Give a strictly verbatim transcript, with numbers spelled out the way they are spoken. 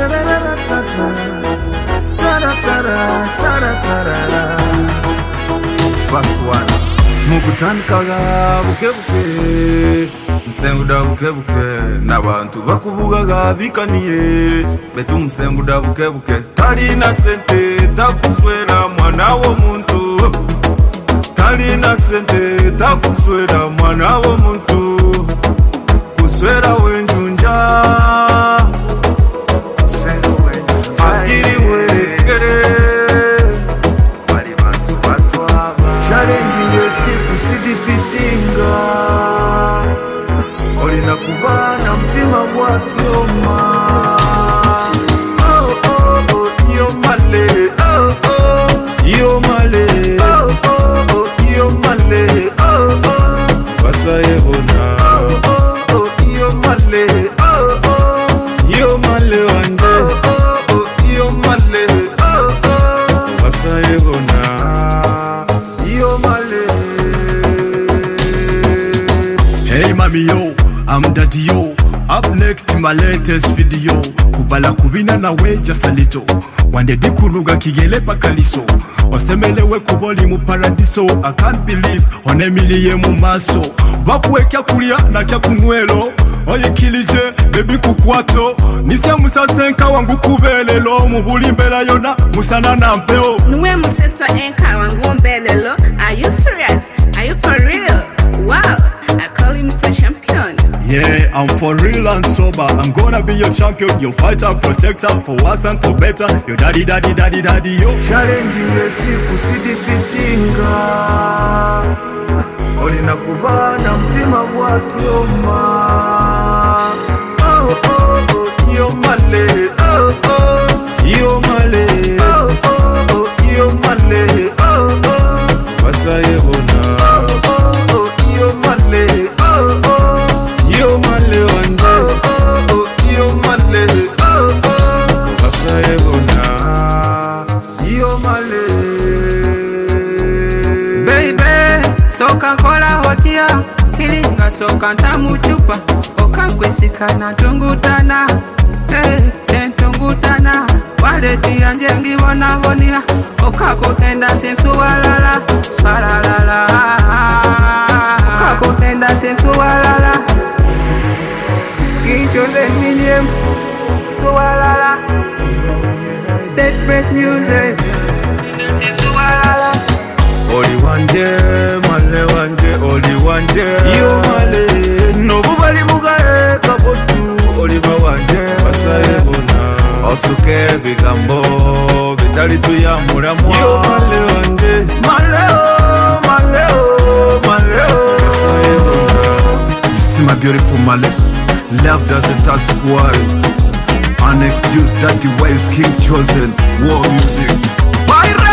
First one mukutandikaga bukebuke msenguda bukebuke n'abantu bakubugaga bikaniye betu msenguda bukebuke talina sente takuswera mwana wo muntu talina sente takuswera mwana wo muntu kuswera wenjunja kuswera wenjunja akiri werekere bali bantu batwaba challenge yesiku sidifitinga olina kubana mtima gwa kioma oh oh oh yo male oh oh yo male oh oh oh yo male oh oh basaye bona oh oh oh yo male oh oh yo male wanje oh oh oh yo male oh oh basaye bona yo male. Hey mami yo, I'm daddy yo. Up next in my latest video. Kubala kubina na we just a little. Wande dikuruga kigele pakaliso. Osemelewe kuboli mu paradiso. I can't believe onemiliye mu maso. Bakuwekya kulia na kya kunwelo. Oye kilije baby kukwato. Nise musasa enka wangu kubelelo. Mubuli mbela yona musana na mpeo. Nwe musesa enka wangu mbelelo. Are you serious? Are you for real? Wow, I call him Mister Champion. Yeah, I'm for real and sober. I'm gonna be your champion, your fighter, protector, for worse and for better. Your daddy, daddy, daddy, daddy, yo. Challenge yesiku sidifitinga olina kubana mtima gwa kioma oh oh oh yo male oh oh yo male oh oh oh yo male oh oh basaye bona oh oh oh yo male oh oh yo male wanje oh oh oh yo male oh oh basaye bona yo male. Soka kola hotia, kilinga soka ntamu chupa. Oka kwesika na tungutana, eh, sentungutana. Wale tia njengi wana vonia, oka kokenda sensu walala, swalalala. Oka kokenda sensu walala, Kinchozen Milliam, walala. State break music, sensu walala. Oli wanje, male wanje, oli wanje yo male, no bubali bugae kabotu oli ba wanje, basaye bona osuke bigambo, bitali tuyamura mwa yo male wanje, male o, male o, male o basaye bona. You see my beautiful male, love doesn't ask why. Our next juice, daddy wise, king chosen, war music. Bye.